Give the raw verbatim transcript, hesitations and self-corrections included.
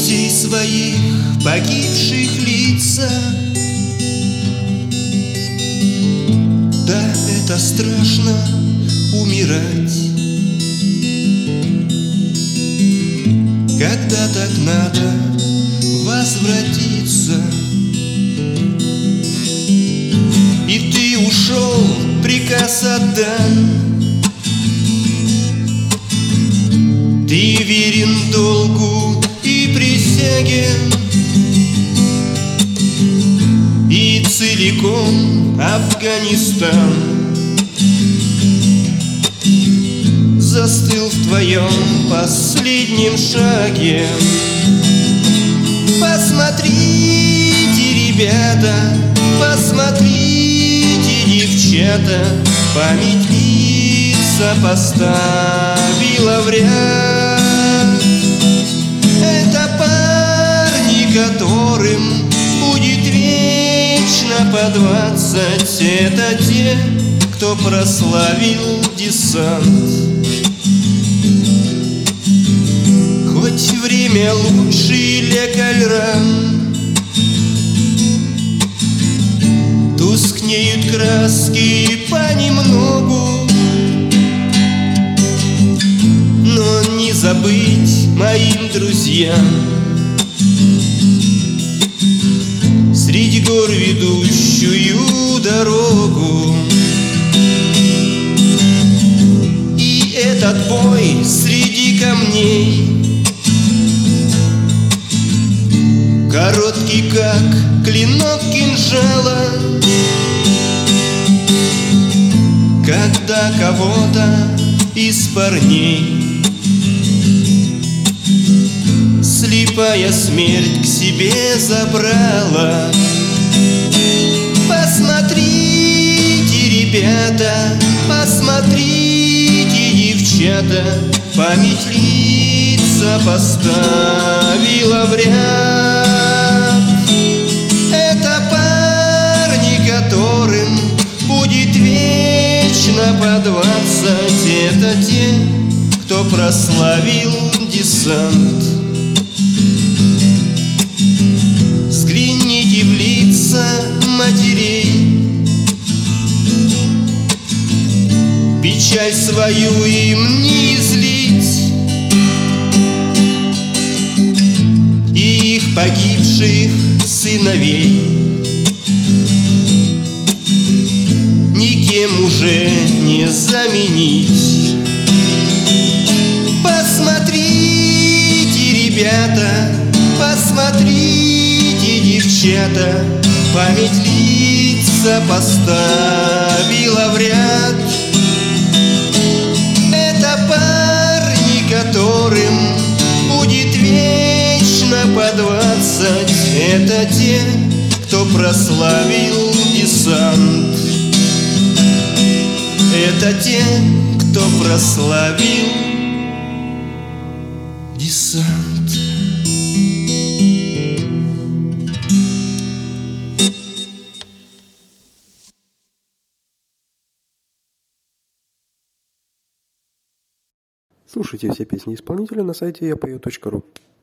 друзей своих погибших лица. Да, это страшно умирать, когда так надо возвратиться. И ты ушел, приказ отдан, ты верен долгу и присяге, и целиком Афганистан застыл в твоем последнем шаге. Посмотрите, ребята, посмотрите, девчата, память лица поставила в ряд. Это парни, которым будет вечно по двадцать. Это те, кто прославил десант. Хоть время лучший лекарь ран, тускнеют краски понемногу, но не забыть моим друзьям среди гор ведущую дорогу. И этот бой среди камней короткий, как клинок кинжала, когда кого-то из парней слепая смерть к себе забрала. Посмотрите, ребята, посмотрите, девчата, память лица поставила в ряд. Это парни, которым будет вечно по двадцать. Это те, кто прославил десант. Взгляните в лица матерей, печаль свою им не излить, и их погибших сыновей никем уже не заменить. Посмотрите, ребята, посмотрите, девчата, память лица поставила в ряд. Это парни, которым будет вечно по двадцать. Это те, кто прославил десант. Это те, кто прославил десант. Слушайте все песни исполнителя на сайте я пою точка ру.